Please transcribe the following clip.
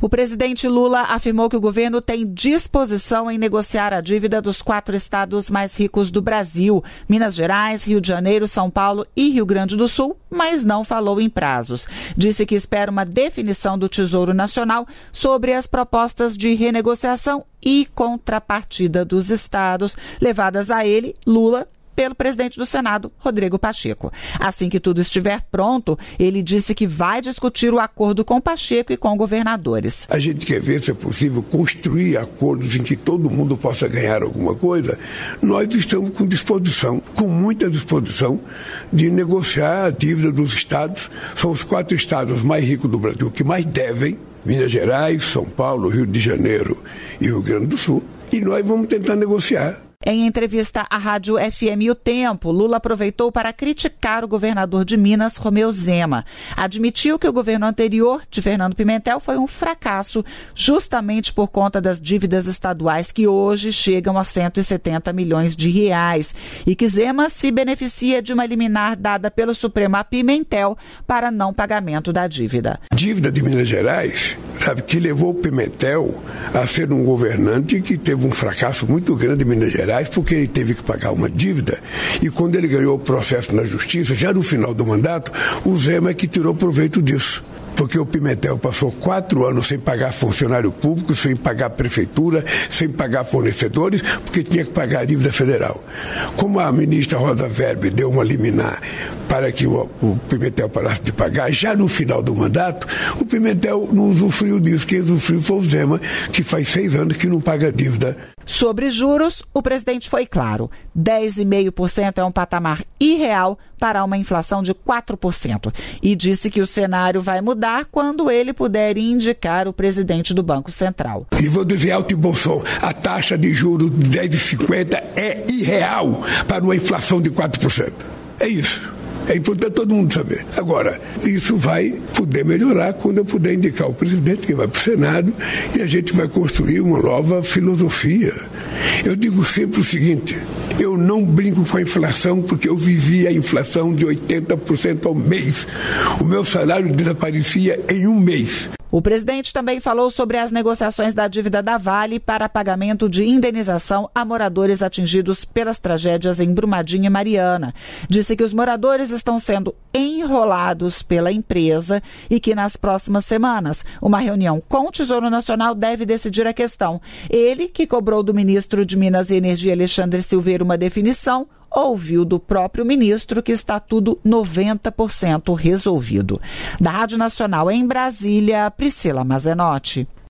O presidente Lula afirmou que o governo tem disposição em negociar a dívida dos 4 estados mais ricos do Brasil, Minas Gerais, Rio de Janeiro, São Paulo e Rio Grande do Sul, mas não falou em prazos. Disse que espera uma definição do Tesouro Nacional sobre as propostas de renegociação e contrapartida dos estados, levadas a ele, Lula, pelo presidente do Senado, Rodrigo Pacheco. Assim que tudo estiver pronto, ele disse que vai discutir o acordo com Pacheco e com governadores. A gente quer ver se é possível construir acordos em que todo mundo possa ganhar alguma coisa. Nós estamos com disposição, com muita disposição, de negociar a dívida dos estados. São os 4 estados mais ricos do Brasil que mais devem: Minas Gerais, São Paulo, Rio de Janeiro e Rio Grande do Sul. E nós vamos tentar negociar. Em entrevista à Rádio FM O Tempo, Lula aproveitou para criticar o governador de Minas, Romeu Zema. Admitiu que o governo anterior, de Fernando Pimentel, foi um fracasso justamente por conta das dívidas estaduais que hoje chegam a 170 milhões de reais e que Zema se beneficia de uma liminar dada pelo Supremo a Pimentel para não pagamento da dívida. Dívida de Minas Gerais, sabe, que levou Pimentel a ser um governante que teve um fracasso muito grande em Minas Gerais, porque ele teve que pagar uma dívida, e quando ele ganhou o processo na justiça, já no final do mandato, o Zema é que tirou proveito disso. Porque o Pimentel passou 4 anos sem pagar funcionário público, sem pagar prefeitura, sem pagar fornecedores, porque tinha que pagar a dívida federal. Como a ministra Rosa Weber deu uma liminar para que o Pimentel parasse de pagar, já no final do mandato, o Pimentel não usufruiu disso. Quem usufruiu foi o Zema, que faz 6 anos que não paga a dívida. Sobre juros, o presidente foi claro: 10,5% é um patamar irreal para uma inflação de 4%. E disse que o cenário vai mudar quando ele puder indicar o presidente do Banco Central. E vou dizer alto e bom som: a taxa de juros de 10,50 é irreal para uma inflação de 4%. É isso. É importante todo mundo saber. Agora, isso vai poder melhorar quando eu puder indicar o presidente que vai para o Senado e a gente vai construir uma nova filosofia. Eu digo sempre o seguinte: eu não brinco com a inflação porque eu vivi a inflação de 80% ao mês. O meu salário desaparecia em 1 mês. O presidente também falou sobre as negociações da dívida da Vale para pagamento de indenização a moradores atingidos pelas tragédias em Brumadinho e Mariana. Disse que os moradores estão sendo enrolados pela empresa e que nas próximas semanas uma reunião com o Tesouro Nacional deve decidir a questão. Ele, que cobrou do ministro de Minas e Energia, Alexandre Silveira, uma definição, ouviu do próprio ministro que está tudo 90% resolvido. Da Rádio Nacional em Brasília, Priscila Mazenotti.